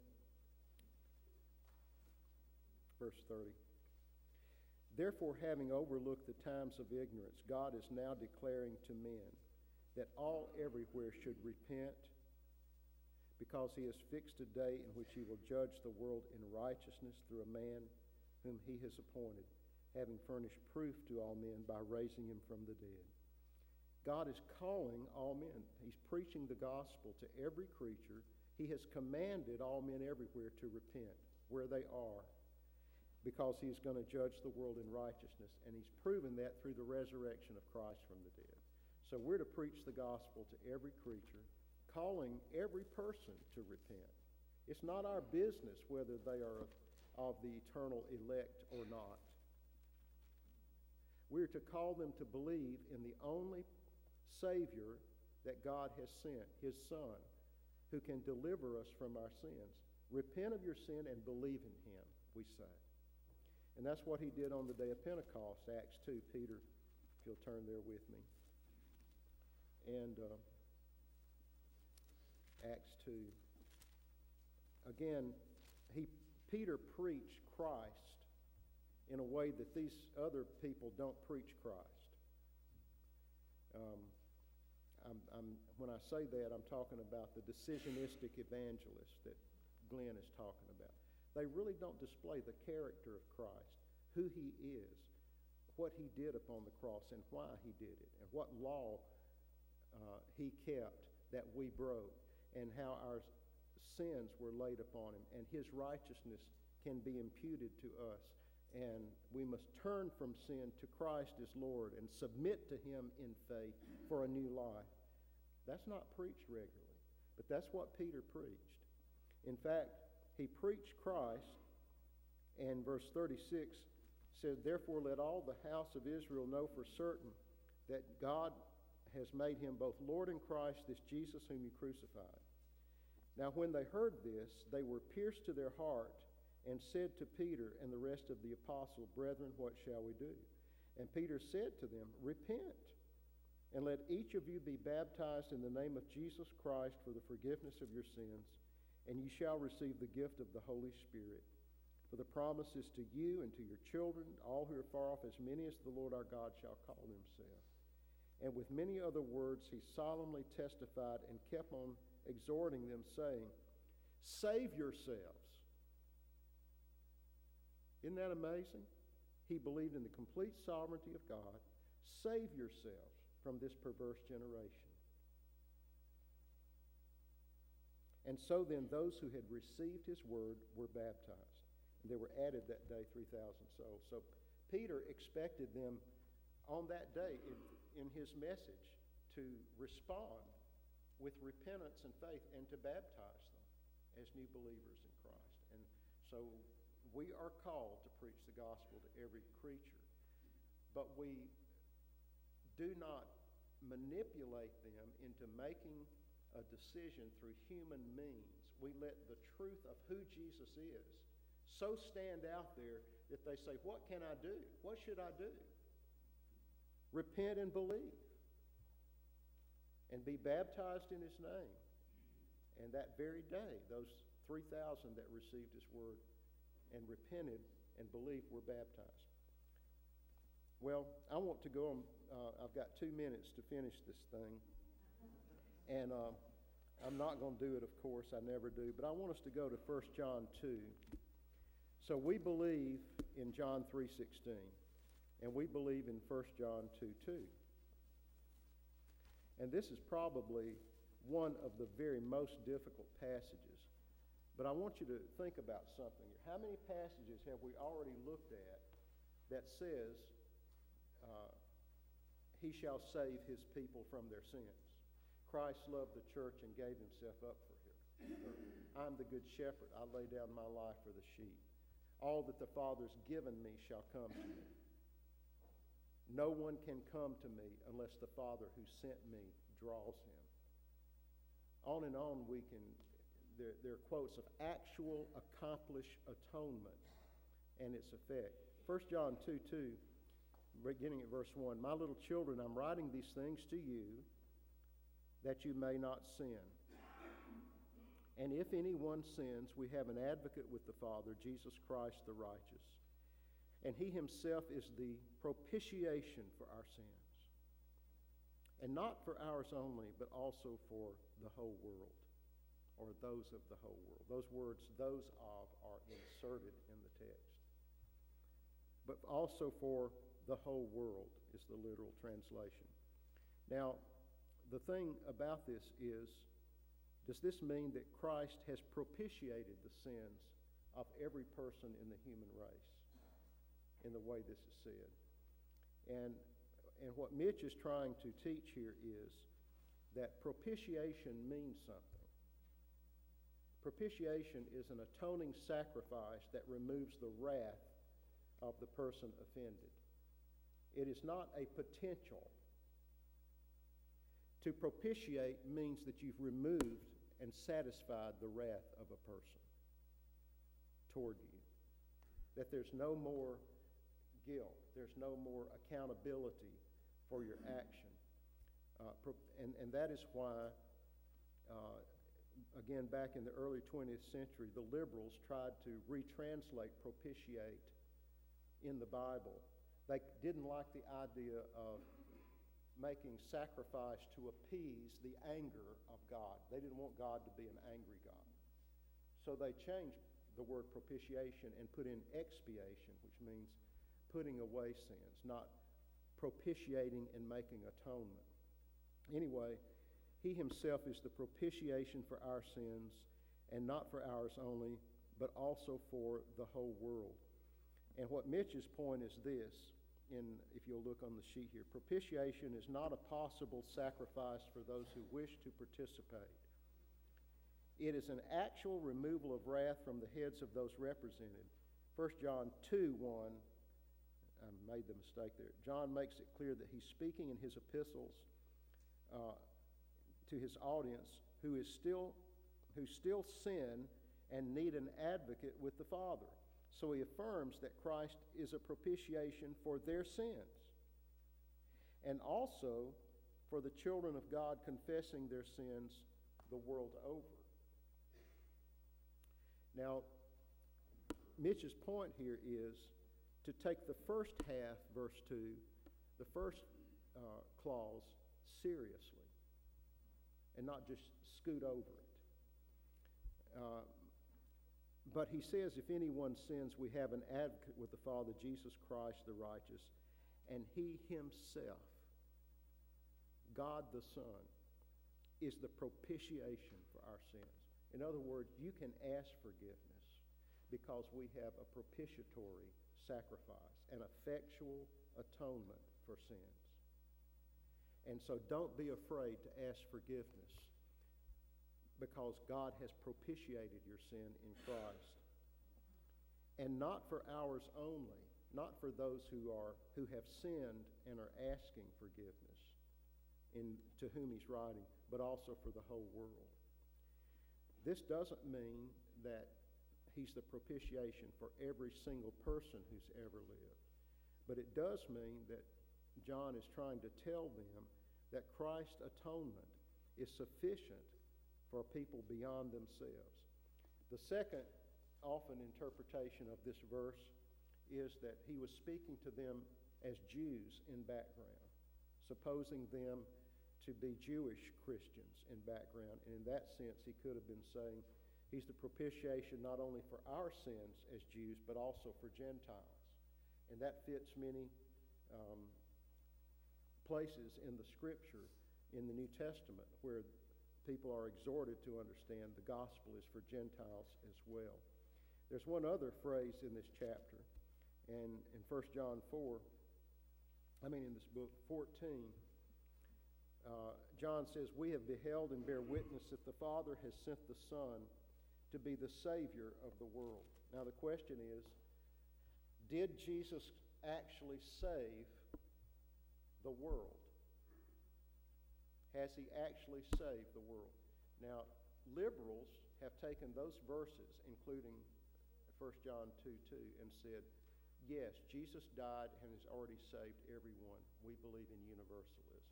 verse thirty. Therefore, having overlooked the times of ignorance, God is now declaring to men that all everywhere should repent, because he has fixed a day in which he will judge the world in righteousness through a man whom he has appointed, having furnished proof to all men by raising him from the dead. God is calling all men. He's preaching the gospel to every creature. He has commanded all men everywhere to repent where they are, because he's going to judge the world in righteousness, and he's proven that through the resurrection of Christ from the dead. So we're to preach the gospel to every creature, calling every person to repent. It's not our business whether they are of the eternal elect or not. We're to call them to believe in the only Savior that God has sent, his Son, who can deliver us from our sins. Repent of your sin and believe in him, we say. And that's what he did on the day of Pentecost, Acts two. Peter, if you'll turn there with me. And uh, Acts two. Again, he Peter preached Christ in a way that these other people don't preach Christ. Um, I'm, I'm, when I say that, I'm talking about the decisionistic evangelist that Glenn is talking about. They really don't display the character of Christ, who he is, what he did upon the cross, and why he did it, and what law uh, he kept that we broke, and how our sins were laid upon him, and his righteousness can be imputed to us. And we must turn from sin to Christ as Lord and submit to him in faith for a new life. That's not preached regularly, but that's what Peter preached. In fact, he preached Christ, and verse thirty-six says, therefore let all the house of Israel know for certain that God has made him both Lord and Christ, this Jesus whom you crucified. Now when they heard this, they were pierced to their heart, and said to Peter and the rest of the apostles, brethren, what shall we do? And Peter said to them, repent, and let each of you be baptized in the name of Jesus Christ for the forgiveness of your sins, and ye shall receive the gift of the Holy Spirit. For the promise is to you and to your children, all who are far off, as many as the Lord our God shall call himself. And with many other words he solemnly testified and kept on exhorting them, saying, save yourselves. Isn't that amazing? He believed in the complete sovereignty of God. Save yourselves from this perverse generation. And so then those who had received his word were baptized. And there were added that day three thousand souls. So Peter expected them on that day in, in his message to respond with repentance and faith and to baptize them as new believers in Christ. And so we are called to preach the gospel to every creature, but we do not manipulate them into making a decision through human means. We let the truth of who Jesus is so stand out there that they say, what can I do? What should I do? Repent and believe, and be baptized in his name. And that very day, those three thousand that received his word and repented and believed were baptized. Well, I want to go on. Uh, I've got two minutes to finish this thing. And uh, I'm not going to do it, of course. I never do. But I want us to go to First John two. So we believe in John three sixteen. And we believe in First John two two. And this is probably one of the very most difficult passages. But I want you to think about something. How many passages have we already looked at that says, uh, he shall save his people from their sins? Christ loved the church and gave himself up for her. I'm the good shepherd. I lay down my life for the sheep. All that the Father's given me shall come to me. No one can come to me unless the Father who sent me draws him. On and on we can, there, there are quotes of actual accomplished atonement and its effect. First John two two, beginning at verse one, my little children, I'm writing these things to you that you may not sin. And if anyone sins, we have an advocate with the Father, Jesus Christ the righteous. And he himself is the propitiation for our sins. And not for ours only, but also for the whole world, or those of the whole world. Those words, those of, are inserted in the text. But also for the whole world is the literal translation. Now, the thing about this is, does this mean that Christ has propitiated the sins of every person in the human race in the way this is said? And, and what Mitch is trying to teach here is that propitiation means something. Propitiation is an atoning sacrifice that removes the wrath of the person offended. It is not a potential. To propitiate means that you've removed and satisfied the wrath of a person toward you. That there's no more guilt. There's no more accountability for your action. Uh, and, and that is why, uh, again, back in the early twentieth century, the liberals tried to retranslate propitiate in the Bible. They didn't like the idea of making sacrifice to appease the anger of God. They didn't want God to be an angry God. So they changed the word propitiation and put in expiation, which means putting away sins, not propitiating and making atonement. Anyway, he himself is the propitiation for our sins, and not for ours only, but also for the whole world. And what Mitch's point is this, in, if you'll look on the sheet here, propitiation is not a possible sacrifice for those who wish to participate. It is an actual removal of wrath from the heads of those represented. First John two one, I made the mistake there. John makes it clear that he's speaking in his epistles uh, to his audience who is still, who still sin and need an advocate with the Father. So he affirms that Christ is a propitiation for their sins, and also for the children of God confessing their sins the world over. Now, Mitch's point here is to take the first half, verse two, the first uh, clause, seriously, and not just scoot over it. Uh, But he says, if anyone sins, we have an advocate with the Father, Jesus Christ the righteous, and he himself, God the Son, is the propitiation for our sins. In other words, you can ask forgiveness because we have a propitiatory sacrifice, an effectual atonement for sins. And so don't be afraid to ask forgiveness, because God has propitiated your sin in Christ. And not for ours only, not for those who are who have sinned and are asking forgiveness, in to whom he's writing, but also for the whole world. This doesn't mean that he's the propitiation for every single person who's ever lived. But it does mean that John is trying to tell them that Christ's atonement is sufficient for people beyond themselves. The second often interpretation of this verse is that he was speaking to them as Jews in background, supposing them to be Jewish Christians in background. And in that sense, he could have been saying he's the propitiation not only for our sins as Jews, but also for Gentiles. And that fits many um, places in the Scripture in the New Testament where people are exhorted to understand the gospel is for Gentiles as well. There's one other phrase in this chapter, and in First John four, I mean in this book, fourteen, uh, John says, "We have beheld and bear witness that the Father has sent the Son to be the Savior of the world." Now the question is, did Jesus actually save the world? Has he actually saved the world? Now, liberals have taken those verses, including First John two two, and said, yes, Jesus died and has already saved everyone. We believe in universalism.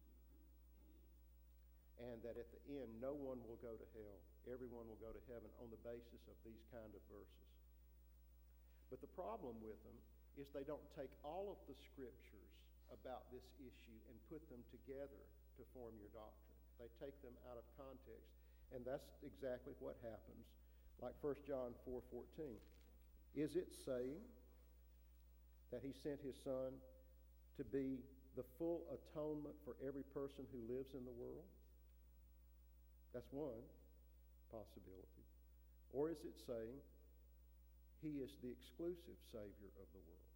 And that at the end, no one will go to hell. Everyone will go to heaven on the basis of these kind of verses. But the problem with them is they don't take all of the scriptures about this issue and put them together to form your doctrine. They take them out of context, and that's exactly what happens. Like First John four fourteen. Is it saying that he sent his Son to be the full atonement for every person who lives in the world? That's one possibility. Or is it saying he is the exclusive Savior of the world?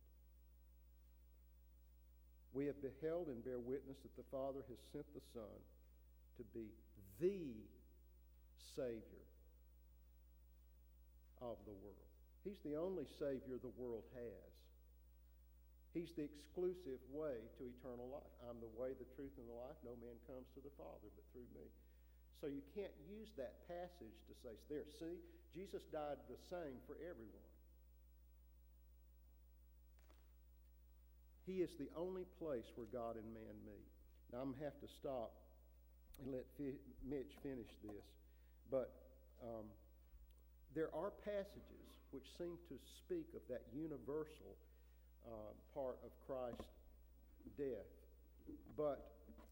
We have beheld and bear witness that the Father has sent the Son to be the Savior of the world. He's the only Savior the world has. He's the exclusive way to eternal life. I'm the way, the truth, and the life. No man comes to the Father but through me. So you can't use that passage to say, there, see, Jesus died the same for everyone. He is the only place where God and man meet. Now, I'm going to have to stop and let F- Mitch finish this. But um, there are passages which seem to speak of that universal uh, part of Christ's death. But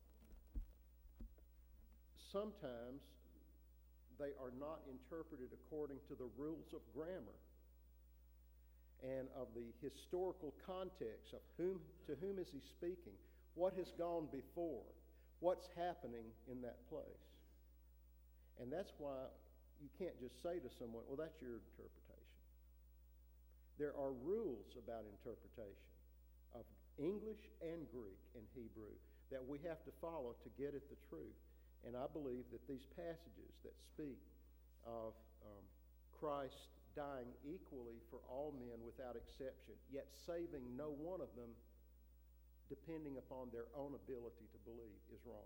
sometimes they are not interpreted according to the rules of grammar and of the historical context of whom to whom is he speaking, what has gone before, what's happening in that place. And that's why you can't just say to someone, well, that's your interpretation. There are rules about interpretation of English and Greek and Hebrew that we have to follow to get at the truth. And I believe that these passages that speak of um, Christ dying equally for all men without exception, yet saving no one of them depending upon their own ability to believe, is wrong.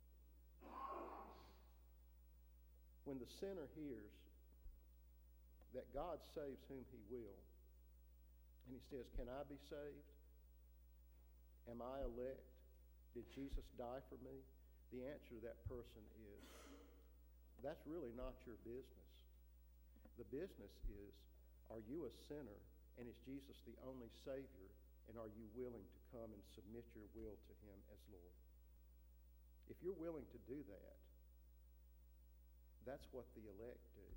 When the sinner hears that God saves whom he will, and he says, can I be saved? Am I elect? Did Jesus die for me? The answer to that person is, that's really not your business. The business is, are you a sinner, and is Jesus the only Savior, and are you willing to come and submit your will to him as Lord? If you're willing to do that, that's what the elect do.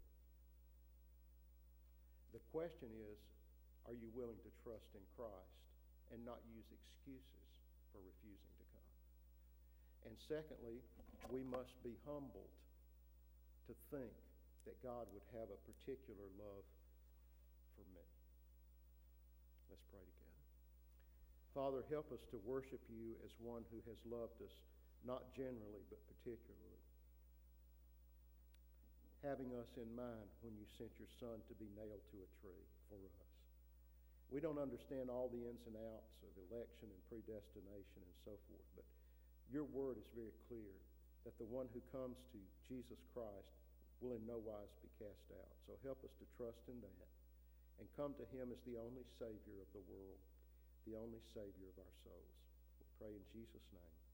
The question is, are you willing to trust in Christ and not use excuses for refusing to come? And secondly, we must be humbled to think that God would have a particular love for me. Let's pray together. Father, help us to worship you as one who has loved us, not generally, but particularly. Having us in mind when you sent your Son to be nailed to a tree for us. We don't understand all the ins and outs of election and predestination and so forth, but your word is very clear that the one who comes to Jesus Christ will in no wise be cast out. So help us to trust in that and come to him as the only Savior of the world, the only Savior of our souls. We pray in Jesus' name.